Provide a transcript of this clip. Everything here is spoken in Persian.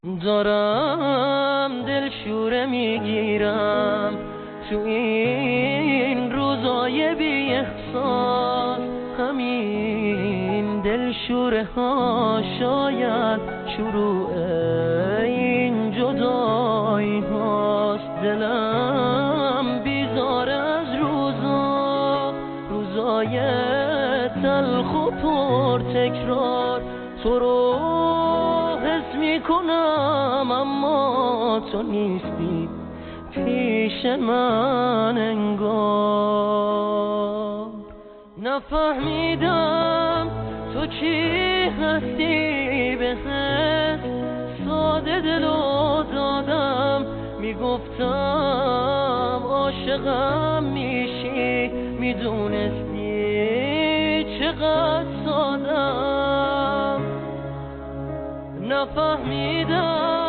دارم دلشوره میگیرم تو این روزای بی احساس. همین دلشوره ها شاید شروع این جدایی هاست. دلم بیزاره از روزای تلخ و پر تکرار. تو رو حس میکنم اما تو نیستی پیش من انگار. نفهمیدم تو کی هستی، به حس ساده دلو دادم. میگفتم عاشقم میشی، میدونستی چقدر سادم. نفهمیدم